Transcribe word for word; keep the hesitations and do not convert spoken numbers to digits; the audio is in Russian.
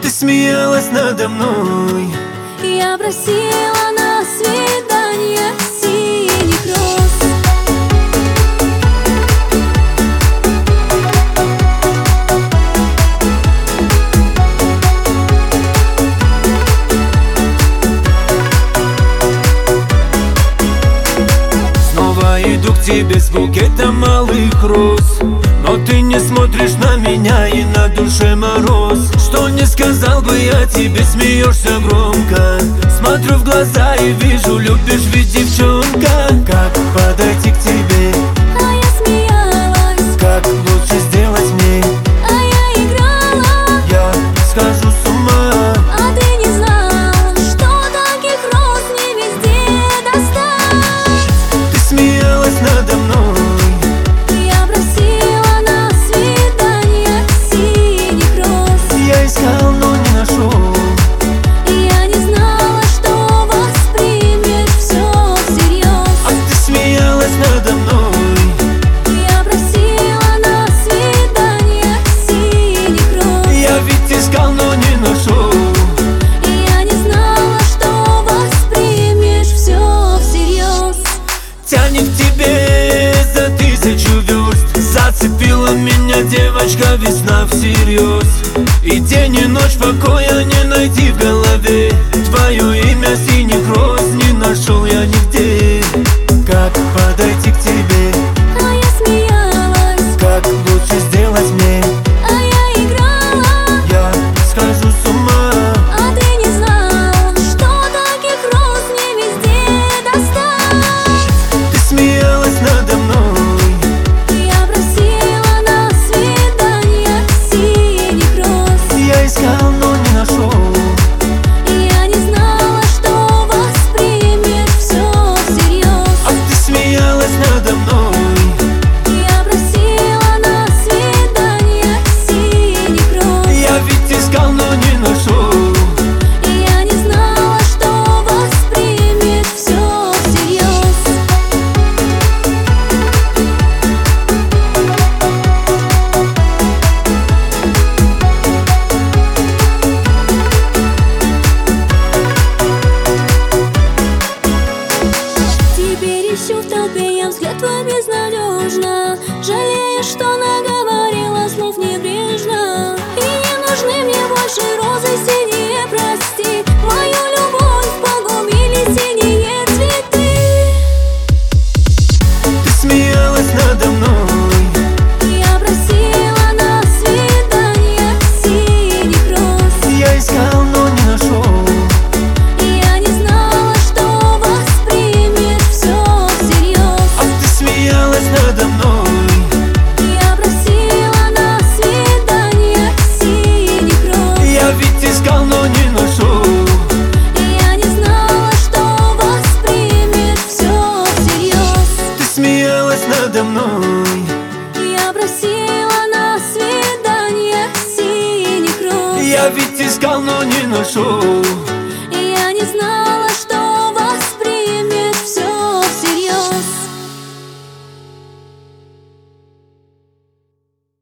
Ты смеялась надо мной. Я просила на свидание синих роз. Снова иду к тебе с букетом малых роз, но ты не смотришь на меня, и на душе мороз. Что не сказал бы я тебе, смеешься громко. Смотрю в глаза и вижу, любишь ведь, девчонка. Как подойти к тебе? А я смеялась. Как лучше сделать мне? А я играла. Я схожу с ума. А ты не знал, что таких роз не везде достать. Ты смеялась надо мной. Я просила на свидание синих роз. Я искал, но не нашел. Я не знала, что воспримешь все всерьез. А ты смеялась надо мной. Я просила на свидание синих роз. Я ведь искал, но не нашел. Я не знала, что воспримешь все всерьез. Тянет к тебе за тысячу верст. Зацепила меня девочка, весна всерьез. И день и ночь покоя не найти в голове. Твое имя синих роз не нашел я нигде. Как подойти к тебе? А я смеялась. Как лучше сделать мне? А я играла. Я схожу с ума. А ты не знал, что таких роз не везде достать. Ты смеялась надо мной. Я просила на свидание синих роз. Я искал, но не нашел. Я не знала, что воспримешь все всерьез. А ты смеялась надо мной. Я просила на свидание синих роз. Я ведь искал, но не нашел. Я не знала, что воспримешь все всерьез. Теперь ищу в толпе я взгляд твой безнадежно. Жалею, что наговорила слов небрежно. И не нужны мне больше розы синие, прости. Мою любовь погубили синие цветы. Ты смеялась надо мной. Я просила на свидание синих роз. Я искал, но не нашел. Я не знала, что воспримешь все всерьез. А ты смеялась надо мной. Я просила на свидание синих роз. Я ведь искал, но не нашел. Я не знала, что воспримешь все всерьез. Ты смеялась надо мной. Я просила на свидание синих роз. Я ведь искал, но не нашел.